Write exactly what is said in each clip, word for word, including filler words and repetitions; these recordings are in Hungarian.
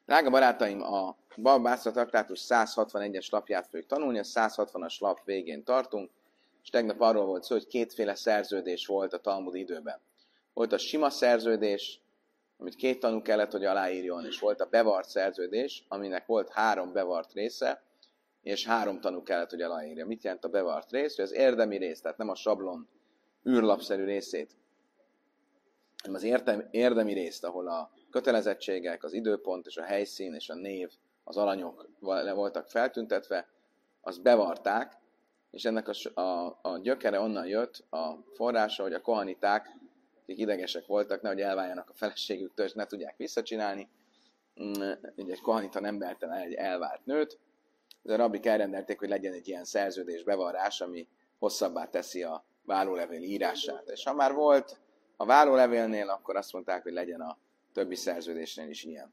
Drága barátaim, a Baba Bászra traktátus száz hatvanegyes lapját fogjuk tanulni, a száz hatvanas lap végén tartunk, és tegnap arról volt szó, hogy kétféle szerződés volt a Talmud időben. Volt a sima szerződés, amit két tanú kellett, hogy aláírjon, és volt a bevart szerződés, aminek volt három bevart része, és három tanú kellett, hogy aláírja. Mit jelent a bevart rész? Hogy az érdemi rész, tehát nem a sablon űrlapszerű részét, hanem az érdemi részt, ahol a kötelezettségek, az időpont és a helyszín és a név, az alanyok le voltak feltüntetve, azt bevarták, és ennek a, a, a gyökere onnan jött, a forrása, hogy a kohaniták, akik idegesek voltak, nehogy elváljanak a feleségüktől, és ne tudják visszacsinálni. Ugye egy kohanita nem verte el egy elvált nőt, de a rabbik elrendelték, hogy legyen egy ilyen szerződés bevarrás, ami hosszabbá teszi a vállólevél írását. És ha már volt a vállólevélnél, akkor azt mondták, hogy legyen a többi szerződésnél is ilyen.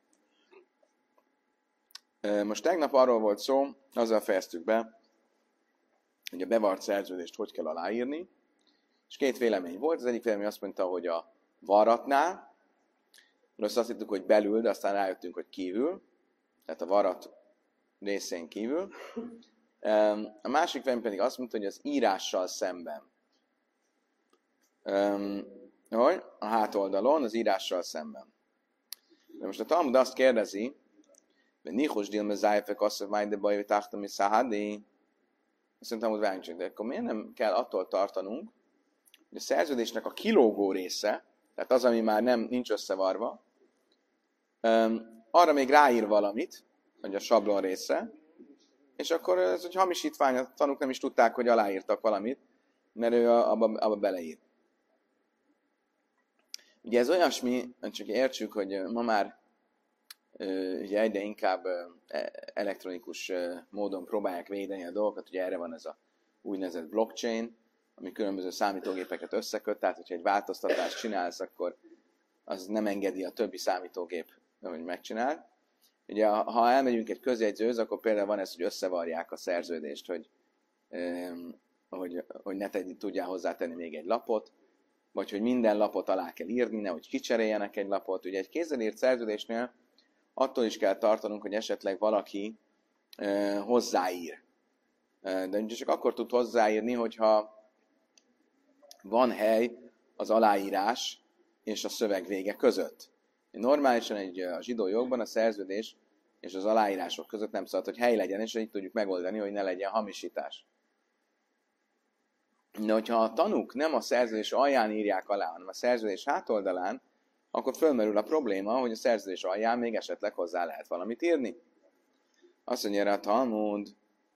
Most tegnap arról volt szó, azzal fejeztük be, hogy a bevart szerződést hogy kell aláírni, és két vélemény volt. Az egyik vélemény azt mondta, hogy a varratnál, azt azt hittük, hogy belül, de aztán rájöttünk, hogy kívül, tehát a varrat részén kívül. A másik vélemény pedig azt mondta, hogy az írással szemben. Hogy? A hátoldalon, az írással szemben. De most a Talmud azt kérdezi, hogy Nichos dilme zájfek azt, hogy majd de baj, hogy tártam is száhadi. Azt mondtam, hogy várjunk csak, de akkor miért nem kell attól tartanunk, hogy a szerződésnek a kilógó része, tehát az, ami már nem, nincs összevarva, arra még ráír valamit, hogy a sablon része, és akkor ez egy hamisítvány, a tanúk nem is tudták, hogy aláírtak valamit, mert ő abba, abba beleír. Ugye ez olyasmi, csak értsük, hogy ma már ugye egyre inkább elektronikus módon próbálják védeni a dolgokat, ugye erre van ez a úgynevezett blockchain, ami különböző számítógépeket összeköt, tehát hogyha egy változtatást csinálsz, akkor az nem engedi a többi számítógép, hogy megcsinál. Ugye ha elmegyünk egy közjegyzőhöz, akkor például van ez, hogy összevarják a szerződést, hogy, hogy, hogy ne tegy, tudjál hozzátenni még egy lapot, vagy hogy minden lapot alá kell írni, nehogy kicseréljenek egy lapot. Ugye egy kézzel írt szerződésnél attól is kell tartanunk, hogy esetleg valaki e, hozzáír. E, de csak akkor tud hozzáírni, hogyha van hely az aláírás és a szöveg vége között. Normálisan egy a zsidó jogban a szerződés és az aláírások között nem szabad, hogy hely legyen, és így tudjuk megoldani, hogy ne legyen hamisítás. De hogyha a tanúk nem a szerződés alján írják alá, hanem a szerződés hátoldalán, akkor fölmerül a probléma, hogy a szerződés alján még esetleg hozzá lehet valamit írni. Azt mondja erre a Talmud,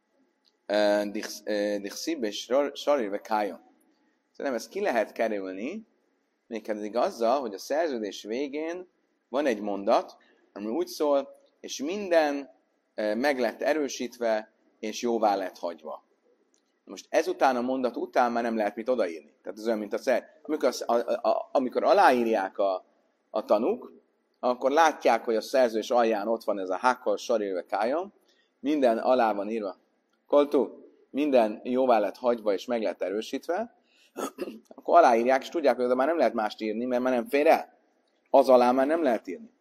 Dichszib és Sarirve Kájon. Szerintem ezt ki lehet kerülni, mégpedig azzal, hogy a szerződés végén van egy mondat, ami úgy szól, és minden meg lett erősítve, és jóvá lett hagyva. Most ezután a mondat után már nem lehet mit odaírni. Tehát ez olyan, mint a szer... Amikor, a, a, a, amikor aláírják a, a tanúk, akkor látják, hogy a szerződés alján ott van ez a Hakkal Sarirve Kájon, minden alá van írva. Koltú, minden jóvá lett hagyva és meg lett erősítve, akkor aláírják, és tudják, hogy oda már nem lehet mást írni, mert már nem fér el. Az alá már nem lehet írni.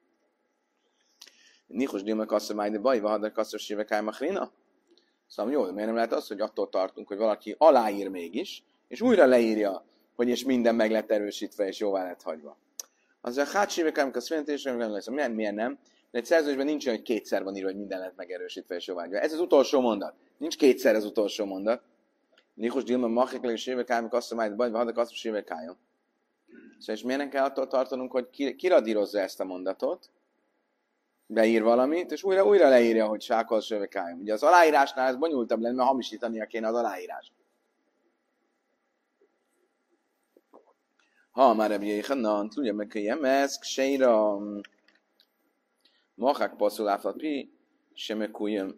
Nichos dilme kasszor májde bajva, hadar kasszor síve kájmachrina. Szóval jó, miért nem lehet az, hogy attól tartunk, hogy valaki aláír mégis, és újra leírja, hogy és minden meg lett erősítve, és jóvá lett hagyva. Az a hát sívekám, a szmentésre nem lesz, milyen, milyen nem, de egy szerződésben nincs olyan, hogy kétszer van írva, hogy minden lett megerősítve, és jóvá hagyva. Ez az utolsó mondat. Nincs kétszer az utolsó mondat. Nichos dilma machikleg és sívekám, kasszomájt bajva, hadak kasszor sívekájon. Szóval és miért nem kell attól tartanunk, hogy kiradírozza ezt a mondatot, beír valamit, és újra, újra leírja, hogy sákol sövekájom. Ugye az aláírásnál ez bonyolultabb lenne, mert hamisítania kéne az aláírás. Ha már ebben jöjjön, tudja meg, hogy jemeszk, sejra, machák passzuláfat pi, semekújjön.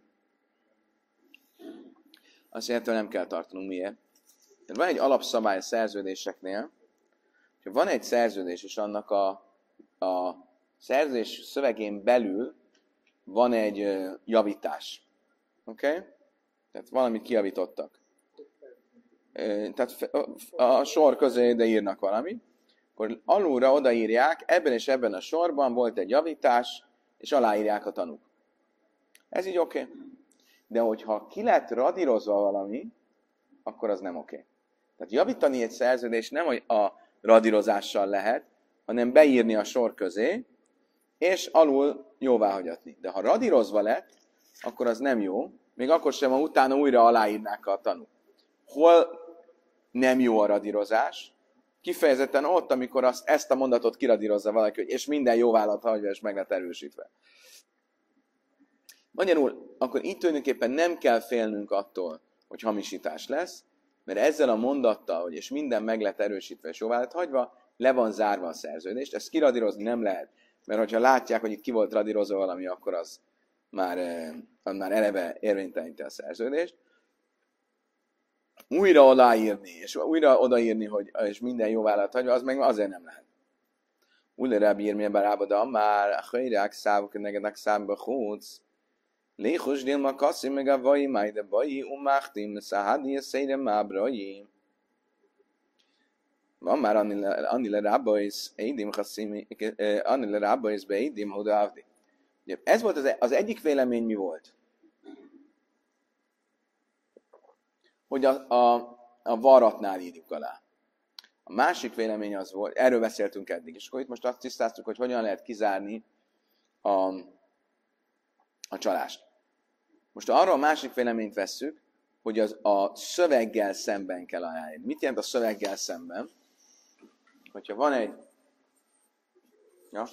Azt jelenti, hogy nem kell tartanunk. Miért? Tehát van egy alapszabály a szerződéseknél, hogy van egy szerződés, és annak a, a szerződés szövegén belül van egy uh, javítás. Oké? Okay? Tehát valamit kijavítottak. Uh, tehát a, a sor közé ide írnak valamit, akkor alulra odaírják, ebben és ebben a sorban volt egy javítás, és aláírják a tanúk. Ez így oké. Okay. De hogyha ki lett radírozva valami, akkor az nem oké. Okay. Tehát javítani egy szerződést nem a radírozással lehet, hanem beírni a sor közé, és alul jóváhagyatni. De ha radírozva lett, akkor az nem jó, még akkor sem, ha utána újra aláírnák a tanúk. Hol nem jó a radírozás? Kifejezetten ott, amikor azt, ezt a mondatot kiradírozza valaki, hogy és minden jóvállalat hagyva, és meg lett erősítve. Magyarul, akkor itt tulajdonképpen nem kell félnünk attól, hogy hamisítás lesz, mert ezzel a mondattal, hogy és minden meg lett erősítve, és jóvállalat hagyva, le van zárva a szerződést. Ezt kiradírozni nem lehet, mert hogyha látják, hogy itt ki volt radírozva valami, akkor az már, az már eleve érvényteleníti a szerződést. Újra odaírni, és újra odaírni, hogy és minden jóvállalat hagyva, az meg azért nem lehet. Újra rábír mi barábada, már a hajrák szávok negednek számba húz, léhus dilma kaszi meg a vai, majd a vai, umachtim, szahadi a szére mábrai. Van már annyi rábajsz, édim haszimi, annyi rábajsz be édim, oda avdi. Ez volt az, az egyik vélemény, mi volt? Hogy a, a, a varratnál írjuk alá. A másik vélemény az volt, erről beszéltünk eddig, és akkor itt most azt tisztáztuk, hogy hogyan lehet kizárni a, a csalást. Most arra a másik véleményt vesszük, hogy az a szöveggel szemben kell ajánlani. Mit jelent a szöveggel szemben? Hogyha van egy... Ja?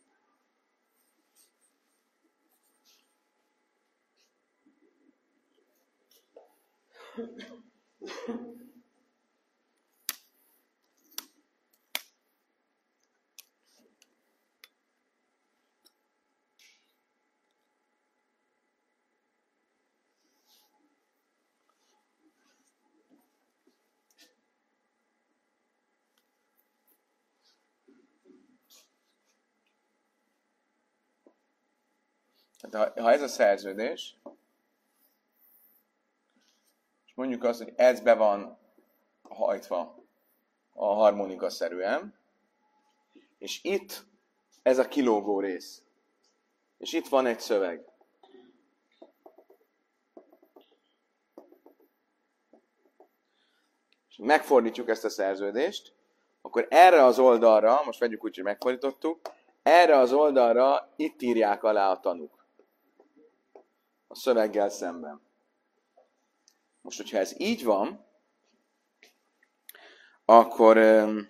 Hát, ha, ha ez a szerződés, és mondjuk azt, hogy ez be van hajtva a harmonikaszerűen, és itt ez a kilógó rész, és itt van egy szöveg. És megfordítjuk ezt a szerződést, akkor erre az oldalra, most vegyük úgy, hogy megfordítottuk, erre az oldalra itt írják alá a tanúk. A szöveggel szemben. Most, hogyha ez így van, akkor um,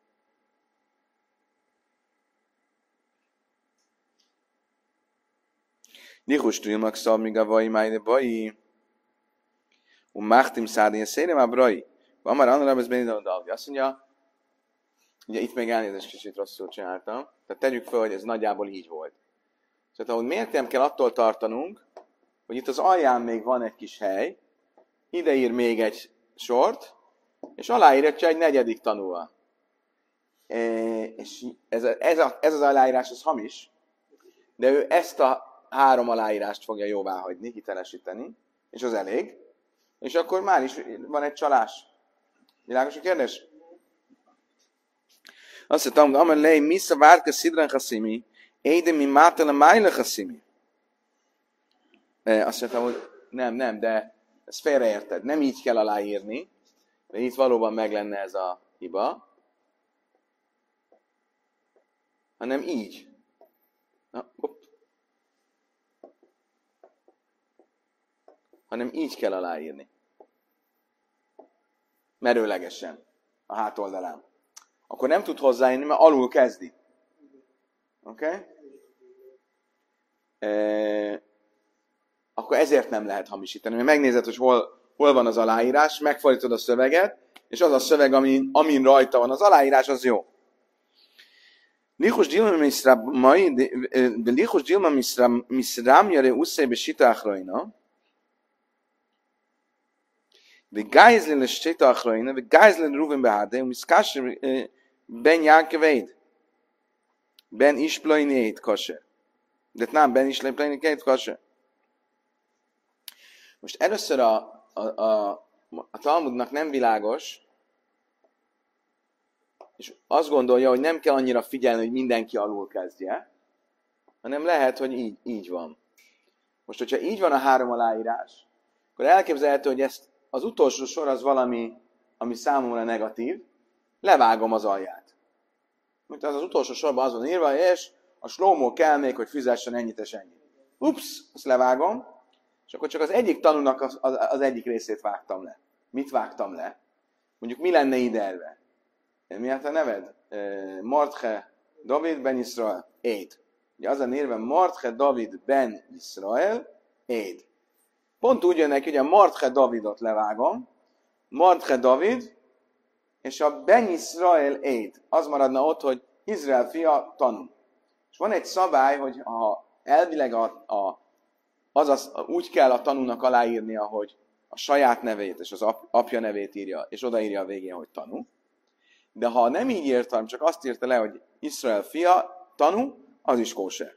Nichus trilmak szab még a vai májde bai um machtim szádén szérem a brai. Van már annak, ez benne dalvi. Azt mondja, ugye itt még elnézést kicsit rosszul csináltam, tehát tegyük fel, hogy ez nagyjából így volt. Tehát ahogy miért nem kell attól tartanunk, hogy itt az alján még van egy kis hely, ide ír még egy sort, és aláírja egy negyedik tanúval. E, és ez, a, ez, a, ez az aláírás az hamis, de ő ezt a három aláírást fogja jóvá hagyni, hitelesíteni, és az elég, és akkor már is van egy csalás. Világos a kérdés? Azt mondtam, hogy amelé, misza várka szidran haszimi, éde mi mátala májla haszimi. Azt mondtam, hogy nem, nem, de ezt félreérted. Nem így kell aláírni, de itt valóban meg lenne ez a hiba, hanem így. Na, hopp. Hanem így kell aláírni. Merőlegesen. A hátoldalán. Akkor nem tud hozzáírni, mert alul kezdi. Oké? Okay? E- akkor ezért nem lehet hamisítani. Mert megnézed, hogy hol, hol van az aláírás, megfordítod a szöveget, és az a szöveg, amin, amin rajta van az aláírás, az jó. Lichus dilma misram jare uszébe sitachraina, de geizlen le sitachraina, de geizlen ruven behade, um iskasher ben Yankeveid, ben isplainét kase. De nem, ben isplainét kase. Most először a, a, a, a Talmudnak nem világos, és azt gondolja, hogy nem kell annyira figyelni, hogy mindenki alul kezdje, hanem lehet, hogy így, így van. Most, hogyha így van a három aláírás, akkor elképzelhető, hogy ezt az utolsó sor az valami, ami számomra negatív, levágom az alját. Mint az az utolsó sorban az van írva, és a slómó kell még, hogy fizessen ennyit és ennyit. Ups, ezt levágom, és akkor csak az egyik tanúnak az, az, az egyik részét vágtam le. Mit vágtam le? Mondjuk mi lenne ide? Mi hát a neved? Mordche David ben Israel. Éd. Ugye az a nérve Mordche David ben Israel. Éd. Pont úgy jön neki, hogy a Mordche Davidot levágom, Mordche David, és a Ben Israel Éd. Az maradna ott, hogy Izrael fia tanú. És van egy szabály, hogy ha elvileg a, a, azaz, úgy kell a tanúnak aláírnia, hogy a saját nevét és az ap, apja nevét írja, és odaírja a végén, hogy tanú. De ha nem így írtam, csak azt írta le, hogy Izrael fia, tanú, az is kóser.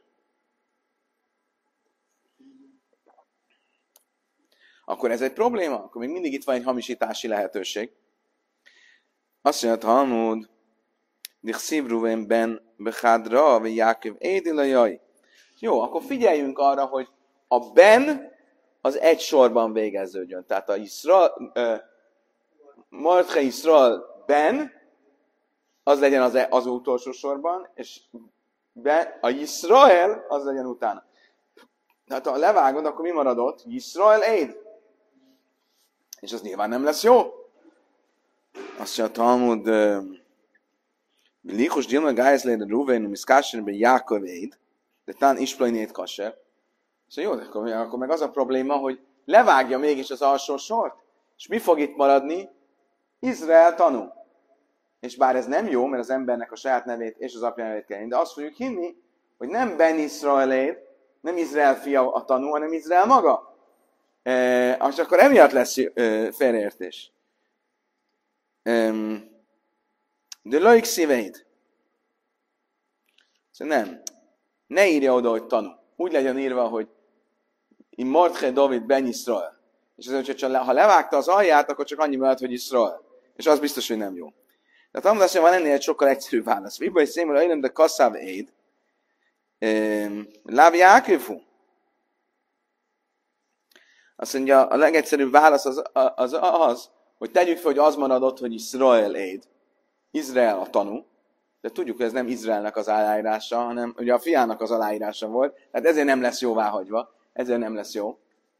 Akkor ez egy probléma? Akkor még mindig itt van egy hamisítási lehetőség. Azt mondja, Talmud, Dichszív Ruven ben Bechadra, vagy Jáköv Édilajaj. Jó, akkor figyeljünk arra, hogy a ben az egy sorban végeződjön. Tehát a Israel, uh, Mordche Israel ben, az legyen az, az utolsó sorban, és ben, a Israel az legyen utána. Tehát ha levágod, akkor mi maradott? Israel Éd. És az nyilván nem lesz jó. Azt mondja a Talmud, Lichos Dilma Gájzléd Ruven, Miszkásérben Jákov Éd, de tán Isplainéd Kasser. Szóval jó, akkor, akkor meg az a probléma, hogy levágja mégis az alsó sort, és mi fog itt maradni? Izrael tanú. És bár ez nem jó, mert az embernek a saját nevét és az apja nevét kell, de azt fogjuk hinni, hogy nem Ben Israeléd, nem Izrael fia a tanú, hanem Izrael maga. E, és akkor emiatt lesz e, félreértés. E, de loik szíveid. Szóval nem. Ne írja oda, hogy tanú. Úgy legyen írva, hogy in Mordche David ben Israel. És azért, hogyha ha levágta az alját, akkor csak annyi mellett, hogy Israel. És az biztos, hogy nem jó. Tehát amúgy azt mondja, van ennél egy sokkal egyszerűbb válasz. Vibai szémül a élem, de kasszáv éd. Lávi Jáköfú. Azt mondja, a legegyszerűbb válasz az az, az, hogy tegyük fel, hogy az maradott, hogy Israel éd. Izrael a tanú. De tudjuk, hogy ez nem Izraelnek az aláírása, hanem ugye a fiának az aláírása volt. Tehát ezért nem lesz jóváhagyva. Ezért nem lesz jó.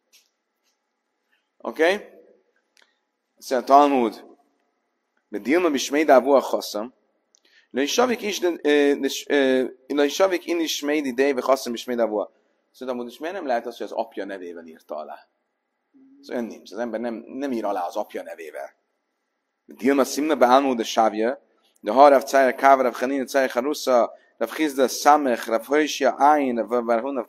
Oké? Okay? Azt mondja, Talmud. De Dilma bismédá vuach hasszam. Le isavik in ismédi déve hasszam bismédá vuach. Szóval és miért nem lehet az, hogy az apja nevével írta alá? Ez olyan nincs. Az ember nem, nem ír alá az apja nevével. Dilma szimna beálmú de sávja. De ha Rav Cájer Káva, Rav Chanina Cájer Charusza, Rav Chizda Samech, Rav Hojsia Áin, Rav Varhunav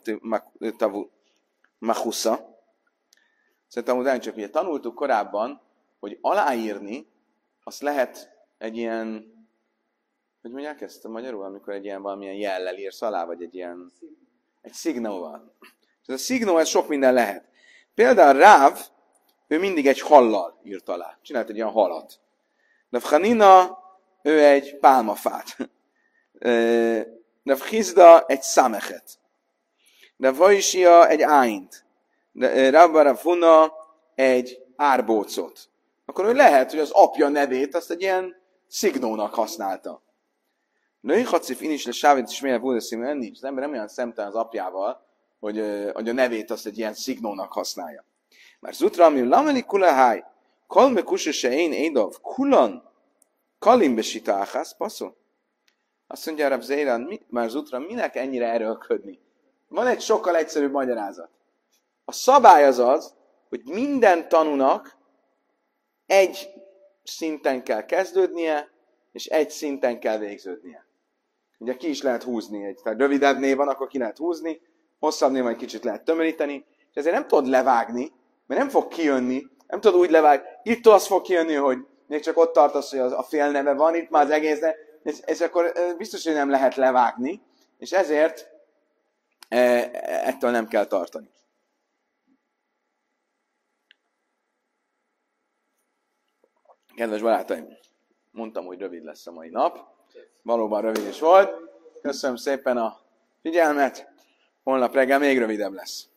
Machusza. Szerintem utána csak ugye tanultuk korábban, hogy aláírni, azt lehet egy ilyen, hogy mondják ezt a magyarul, amikor egy ilyen valamilyen jellel írsz alá, vagy egy ilyen, egy szignóval. Ez a szignó, ez sok minden lehet. Például Ráv, ő mindig egy hallal írt alá. Csinált egy ilyen halat. Rav Chanina, ő egy pálmafát. Rav Chizda egy számechet. Rav Hojsia egy áint. Rav Varhuna egy árbócot. Akkor ő lehet, hogy az apja nevét azt egy ilyen szignónak használta. Női hacif in is le sávét és milyen vúdeszínűen nincs. Az ember nem olyan szemtelen az apjával, hogy, hogy a nevét azt egy ilyen szignónak használja. Már zutra, ami lameli kulaháj, kolme kusese én édov, kulan, kalim besitálhász, passzol. Azt mondja Rab Zeiran, már zutra, minek ennyire erőlködni? Van egy sokkal egyszerűbb magyarázat. A szabály az az, hogy minden tanúnak egy szinten kell kezdődnie, és egy szinten kell végződnie. Ugye ki is lehet húzni egy, tehát rövidebb név van, akkor ki lehet húzni, hosszabb név egy kicsit lehet tömöríteni, és ezért nem tudod levágni, mert nem fog kijönni, nem tudod úgy levágni, itt az fog kijönni, hogy még csak ott tartasz, hogy az, a fél neve van, itt már az egész, de, és, és akkor biztos, hogy nem lehet levágni, és ezért e, ettől nem kell tartani. Kedves barátaim, mondtam, hogy rövid lesz a mai nap. Valóban rövid is volt. Köszönöm szépen a figyelmet. Holnap reggel még rövidebb lesz.